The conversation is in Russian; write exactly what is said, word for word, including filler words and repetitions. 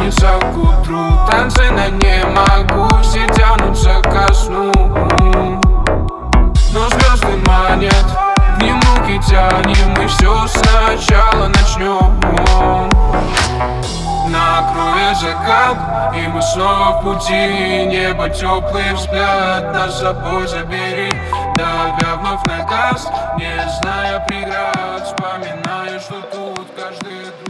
тянется к утру. Танцы на не могу, все тянутся ко сну. Но звезды манят, к ним руки тянем, мы все сначала начнем. Накроет закат, и мы снова в пути. Небо, теплый взгляд, нас с собой забери. Давя вновь на газ, не зная преград, вспоминаю, что тут каждый